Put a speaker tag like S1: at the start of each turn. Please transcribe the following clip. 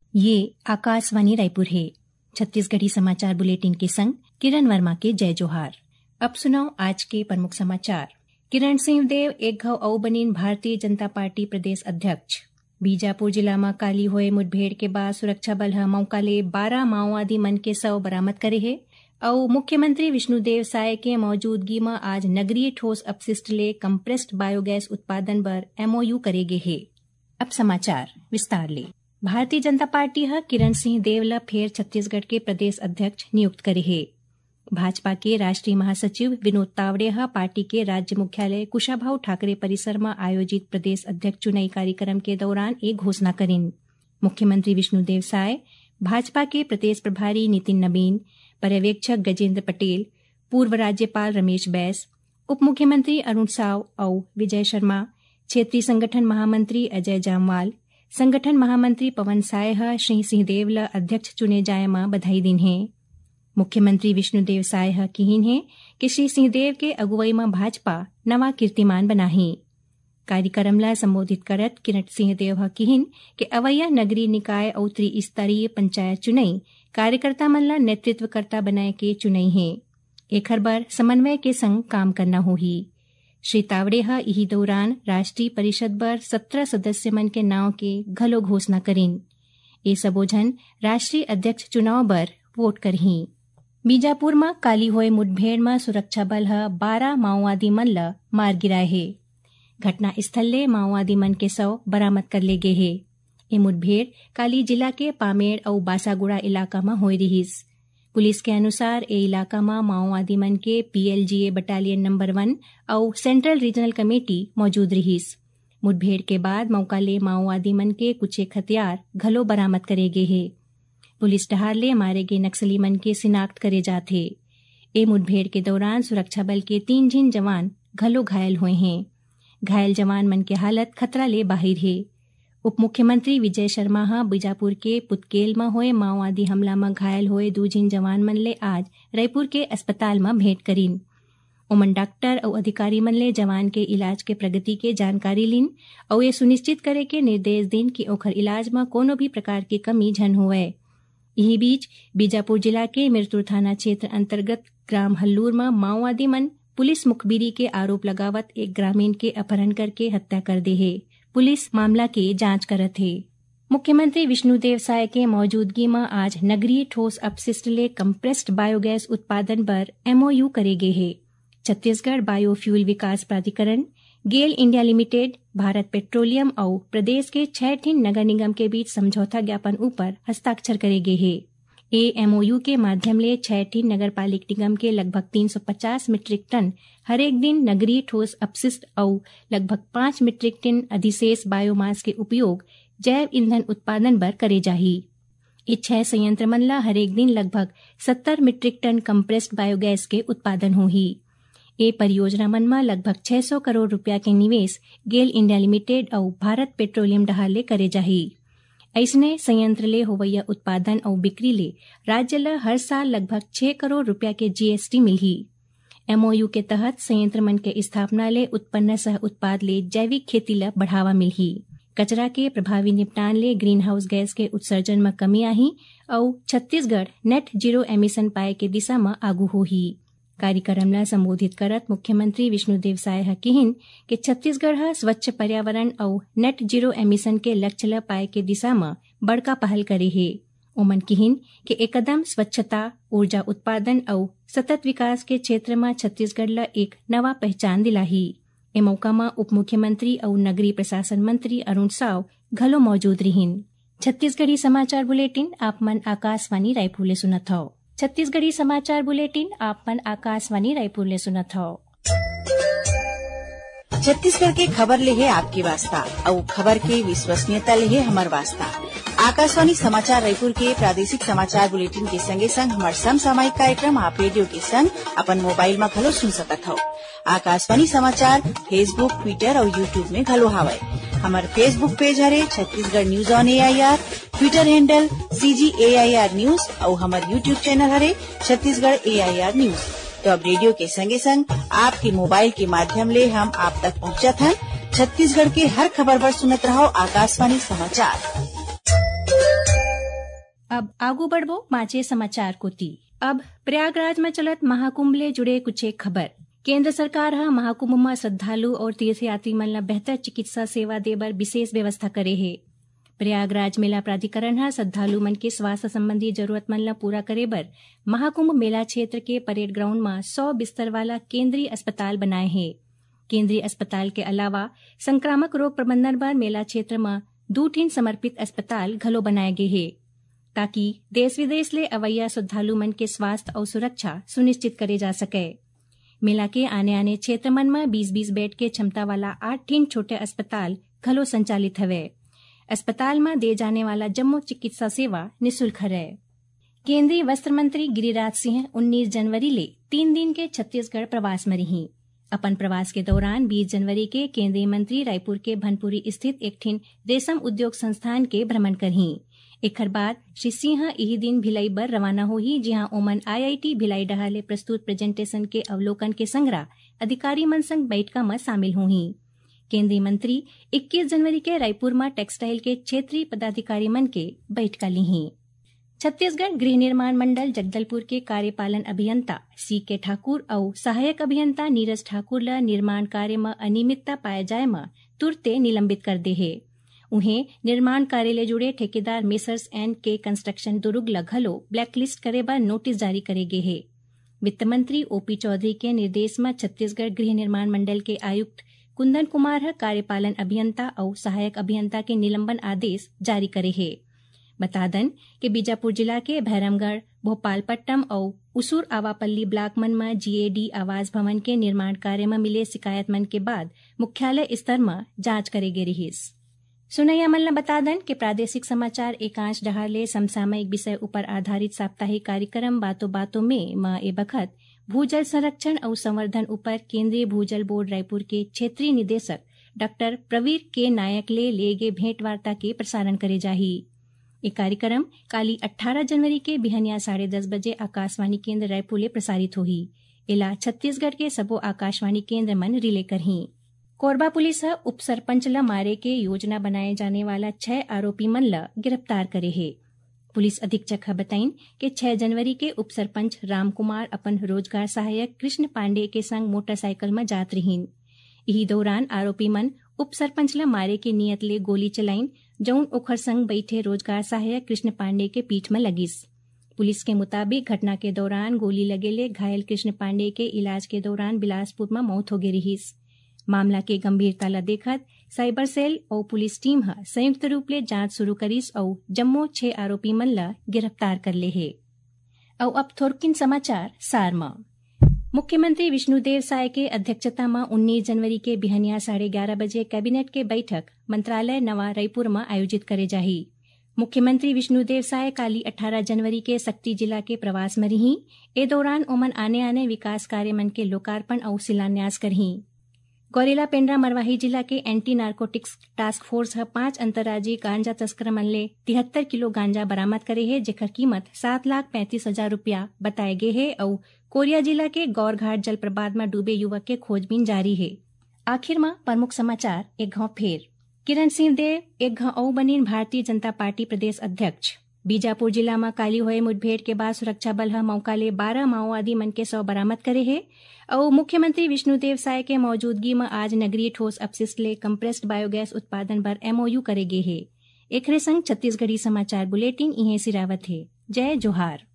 S1: ये आकाशवाणी रायपुर है। छत्तीसगढ़ी समाचार बुलेटिन के संग किरण वर्मा के जय जोहार। अब सुनाओ आज के प्रमुख समाचार। किरण सिंहदेव एक घाव अउ बनीन भारतीय जनता पार्टी प्रदेश अध्यक्ष। बीजापुर जिला में काली होए मुठभेड़ के बाद सुरक्षा बल ह मौका ले 12 माओवादी मन के शव बरामद करे है और मुख्यमंत्री विष्णुदेव साय के मौजूदगी में आज नगरीय ठोस अपशिष्ट ले कंप्रेस्ड बायोगैस उत्पादन बर MOU करेगे है। अब समाचार विस्तार ले। भारतीय जनता पार्टी ह किरण सिंह देव ला फेर छत्तीसगढ़ के प्रदेश अध्यक्ष नियुक्त करे है। भाजपा के राष्ट्रीय महासचिव विनोद तावड़े ह पार्टी के राज्य मुख्यालय कुशाभाऊ ठाकरे परिसर में आयोजित प्रदेश अध्यक्ष चुनाई कार्यक्रम के दौरान एक घोषणा करीन। मुख्यमंत्री विष्णुदेव साय, भाजपा के प्रदेश प्रभारी नितिन नबीन, पर्यवेक्षक गजेंद्र पटेल, पूर्व राज्यपाल रमेश बैस, उप मुख्यमंत्री अरुण साव और विजय शर्मा, क्षेत्रीय संगठन महामंत्री अजय जामवाल, संगठन महामंत्री पवन साय ह श्री सिंहदेव ला अध्यक्ष चुने जाए में बधाई दिन है। मुख्यमंत्री विष्णुदेव साय ह कहिन है कि श्री सिंहदेव के अगुवाई में भाजपा नवा कीर्तिमान बनाही। कार्यक्रम ला संबोधित करत किरण सिंहदेव ह कहिन कि अवैया नगरीय निकाय और त्रिस्तरीय पंचायत चुनाई कार्यकर्ता मन ला नेतृत्वकर्ता बनाए के चुनाई है। एखर बर समन्वय के संग काम करना होही। श्री तावड़े ह इही दौरान राष्ट्रीय परिषद बर 17 सदस्य मन के नाव के घलो घोषणा करीन। ये सबो झन राष्ट्रीय अध्यक्ष चुनाव बर वोट करही। बीजापुर में काली होए मुठभेड़ में सुरक्षा बल ह 12 माओवादी मन ला मार गिराए है। घटना स्थल ले माओवादी मन के शव बरामद कर ले गे है। ये मुठभेड़ काली जिला के पामेड़ और बासागुड़ा इलाका में होए रहीस। पुलिस के अनुसार ए इलाका में माओवादी मन के PLGA बटालियन नंबर 1 और सेंट्रल रीजनल कमेटी मौजूद रहीस। मुठभेड़ के बाद मौका ले माओवादी मन के कुछ हथियार घलो बरामद करे गे है। पुलिस डहार ले मारे गए नक्सली मन के शिनाख्त करे जाते। ए मुठभेड़ के दौरान सुरक्षा बल के 3 जिन जवान घलो घायल हुए हैं। घायल जवान मन के हालत खतरा ले बाहिर है। उप मुख्यमंत्री विजय शर्मा ह बीजापुर के पुतकेल में होए माओवादी हमला में घायल हुए 2 जिन जवान मन ले आज रायपुर के अस्पताल में भेंट करीन। ओमन डॉक्टर और अधिकारी मन ले जवान के इलाज के प्रगति के जानकारी लीन और ये सुनिश्चित करे के निर्देश दिन कि ओखर इलाज में कोनो भी प्रकार की कमी झन होए। यही बीच बीजापुर जिला के मिरतुर थाना क्षेत्र अंतर्गत ग्राम हल्लूर में माओवादी मन पुलिस मुखबिरी के आरोप लगावत एक ग्रामीण के अपहरण करके हत्या कर दे है। पुलिस मामला के जांच करत है। मुख्यमंत्री विष्णुदेव साय के मौजूदगी में आज नगरीय ठोस अपशिष्ट ले कंप्रेस्ड बायोगैस उत्पादन पर MOU करे गे है। छत्तीसगढ़ बायोफ्यूल विकास प्राधिकरण, गेल इंडिया लिमिटेड, भारत पेट्रोलियम और प्रदेश के 6 ठिन नगर निगम के बीच समझौता ज्ञापन ऊपर हस्ताक्षर करे गे है। ए MOU के माध्यम ले 6 ठिन नगर पालिक निगम के लगभग 350 मीट्रिक टन हर एक दिन नगरीय ठोस अपशिष्ट और लगभग 5 मीट्रिक टन अधिशेष बायोमास के उपयोग जैव ईंधन उत्पादन बर करे जाही। ये 6 संयंत्र मन ला हर एक दिन लगभग 70 मीट्रिक टन कंप्रेस्ड बायोगैस के उत्पादन होही। ये परियोजना मन में लगभग 600 करोड़ रुपया के निवेश गेल इंडिया लिमिटेड और भारत पेट्रोलियम डहार ले करे जाही। ऐसने संयंत्र ले होवैया उत्पादन और बिक्री ले राज्य ला हर साल लगभग 6 करोड़ रुपया के GST मिलही। MOU के तहत संयंत्र मन के स्थापना ले उत्पन्न सह उत्पाद ले जैविक खेती ला बढ़ावा मिलही। कचरा के प्रभावी निपटान ले ग्रीन हाउस गैस के उत्सर्जन में कमी आही और छत्तीसगढ़ नेट जीरो एमिशन पाए के दिशा में आगू होही। कार्यक्रम ला संबोधित करत मुख्यमंत्री विष्णुदेव साय ह कहिन कि छत्तीसगढ़ ह स्वच्छ पर्यावरण और नेट जीरो एमिशन के लक्ष्य ला पाए के दिशा में बड़का पहल करे है। ओमन कहिन कि एकदम स्वच्छता, ऊर्जा उत्पादन और सतत विकास के क्षेत्र में छत्तीसगढ़ ला एक नवा पहचान दिलाही। ए मौका में उप मुख्यमंत्री और नगरीय प्रशासन मंत्री अरुण साव घलो मौजूद रहिन। छत्तीसगढ़ी समाचार बुलेटिन आप मन आकाशवाणी रायपुर ले सुनत हव। छत्तीसगढ़ी समाचार बुलेटिन आप मन आकाशवाणी रायपुर ले सुनत हव।
S2: छत्तीसगढ़ के खबर ले है आपके वास्ता और खबर के विश्वसनीयता ले है हमार वास्ता। आकाशवाणी समाचार रायपुर के प्रादेशिक समाचार बुलेटिन के संगे संग हमार समसामयिक कार्यक्रम आप रेडियो के संग अपन मोबाइल में घलो सुन सकत हो। आकाशवाणी समाचार फेसबुक, ट्विटर और यूट्यूब में घलो हावय। हमार फेसबुक पेज हरे Chhattisgarh news on AIR, Twitter handle CGAIR news और हमार यूट्यूब चैनल हरे छत्तीसगढ़ AIR न्यूज। तो अब रेडियो के संगे संग आपके मोबाइल के माध्यम ले हम आप तक पहुंचत हैं। छत्तीसगढ़ के हर खबर पर सुनत रहो आकाशवाणी समाचार।
S1: अब आगू बढ़बो माचे समाचार कोती। अब प्रयागराज में चलत महाकुंभ ले जुड़े कुछ एक खबर। केंद्र सरकार हा महाकुंभ में श्रद्धालु और तीर्थयात्री मन ला बेहतर चिकित्सा सेवा देबर विशेष व्यवस्था करे है। प्रयागराज मेला प्राधिकरण हा श्रद्धालु मन के स्वास्थ्य संबंधी जरूरत मन ला पूरा करे बर महाकुंभ मेला क्षेत्र के परेड ग्राउंड में 100 बिस्तर वाला केंद्रीय अस्पताल बनाए है। केंद्रीय अस्पताल के अलावा संक्रामक रोग प्रबंधन बर मेला क्षेत्र में 2 ठिन समर्पित अस्पताल घलो बनाए गए है, ताकि देश विदेश ले अवैया श्रद्धालु मन के स्वास्थ्य और सुरक्षा सुनिश्चित करे जा सके। मेला के आने क्षेत्र मन में 20-20 बेड के क्षमता वाला 8 ठिन छोटे अस्पताल घलो संचालित हवे। अस्पताल में दे जाने वाला जम्मो चिकित्सा सेवा निःशुल्क है। केंद्रीय वस्त्र मंत्री गिरिराज सिंह 19 जनवरी ले 3 दिन के छत्तीसगढ़ प्रवास में रही। अपन प्रवास के दौरान 20 जनवरी के केंद्रीय मंत्री रायपुर के भनपुरी स्थित एक ठिन रेशम उद्योग संस्थान के भ्रमण करही। एकर बाद श्री सिंह यही दिन भिलाई बर रवाना होही, जहां ओमन IIT भिलाई डहाले प्रस्तुत प्रेजेंटेशन के अवलोकन के संगरा अधिकारी मन संग बैठका में शामिल होही। केंद्रीय मंत्री 21 जनवरी के रायपुर में टेक्सटाइल के क्षेत्रीय पदाधिकारी मन के बैठका लीही। छत्तीसगढ़ गृह निर्माण मंडल जगदलपुर के कार्यपालन अभियंता CK ठाकुर और सहायक अभियंता नीरज ठाकुर ला निर्माण कार्य में अनियमितता पाए जाए में तुरते निलंबित कर दे है। उन्हें निर्माण कार्य ले जुड़े ठेकेदार मेसर्स N.K. कंस्ट्रक्शन दुर्ग ला घलो ब्लैकलिस्ट करे बर नोटिस जारी करे गे है। वित्त मंत्री OP चौधरी के निर्देश में छत्तीसगढ़ गृह निर्माण मंडल के आयुक्त कुंदन कुमार कार्यपालन अभियंता और सहायक अभियंता के निलंबन आदेश जारी करे है। बता दन कि बीजापुर जिला के भैरमगढ़, भोपालपट्टनम और उसूर आवापल्ली ब्लॉक मन में GAD आवास भवन के निर्माण कार्य में मिले शिकायत मन के बाद मुख्यालय स्तर में जांच करे गे रहीस। सुनैया मन ला बता दन कि प्रादेशिक समाचार एकांश डहाले समसामयिक विषय ऊपर आधारित साप्ताहिक कार्यक्रम बातों बातों में ए बखत भूजल संरक्षण और संवर्धन ऊपर केंद्रीय भूजल बोर्ड रायपुर के क्षेत्रीय निदेशक डॉक्टर प्रवीर के नायक ले गे भेंट वार्ता के प्रसारण करे जाही। ये कार्यक्रम काली 18 जनवरी के बिहनिया 10:30 बजे आकाशवाणी केंद्र रायपुर ले प्रसारित होही। इला छत्तीसगढ़ के सबो आकाशवाणी केंद्र मन रिले करही। कोरबा पुलिस उप सरपंच ला मारे के योजना बनाए जाने वाला 6 आरोपी मन ला गिरफ्तार करे है। पुलिस अधीक्षक बताइन कि 6 जनवरी के उप सरपंच राम कुमार अपन रोजगार सहायक कृष्ण पांडे के संग मोटरसाइकिल में जात रहीन। यही दौरान आरोपी मन उप सरपंच ला मारे के नियत ले गोली चलाइन, जौन ओखर संग बैठे रोजगार सहायक कृष्ण पांडे के पीठ में लगिस। पुलिस के मुताबिक घटना के दौरान गोली लगेले घायल कृष्ण पांडे के इलाज के दौरान बिलासपुर में मौत हो गई रहीस। मामला के गंभीरता ला देखत साइबर सेल और पुलिस टीम संयुक्त रूप ले जांच शुरू करीस और जम्मो 6 आरोपी मन ला गिरफ्तार कर ले है। और अब थोरकिन समाचार सार में। मुख्यमंत्री विष्णुदेव साय के अध्यक्षता में 19 जनवरी के बिहनिया 11:30 बजे कैबिनेट के बैठक मंत्रालय नवा रायपुर में आयोजित करे जाही। मुख्यमंत्री विष्णुदेव साय काली 18 जनवरी के सक्ती जिला के प्रवास में रही। ए दौरान ओमन आने विकास कार्य मन के लोकार्पण और शिलान्यास करही। गौरेला पेंड्रा मरवाही जिला के एंटी नार्कोटिक्स टास्क फोर्स 5 अंतर्राज्यीय गांजा तस्कर मन ले 73 किलो गांजा बरामद करे है, जेकर कीमत 7,35,000 रुपया बताए गए है। और कोरिया जिला के गौरघाट जलप्रपात में डूबे युवक के खोजबीन जारी है। आखिर में प्रमुख समाचार एक घाव फेर। किरण सिंह देव एक घाव बनीन भारतीय जनता पार्टी प्रदेश अध्यक्ष। बीजापुर जिला में काली हुए मुठभेड़ के बाद सुरक्षा बल मौका ले 12 माओवादी मन के 100 बरामद करे है। और मुख्यमंत्री विष्णुदेव साय के मौजूदगी में आज नगरीय ठोस अपशिष्ट ले कंप्रेस्ड बायोगैस उत्पादन पर MOU करे गे है। एकरे संग छत्तीसगढ़ी समाचार बुलेटिन इहे सिरावत है। जय जोहार।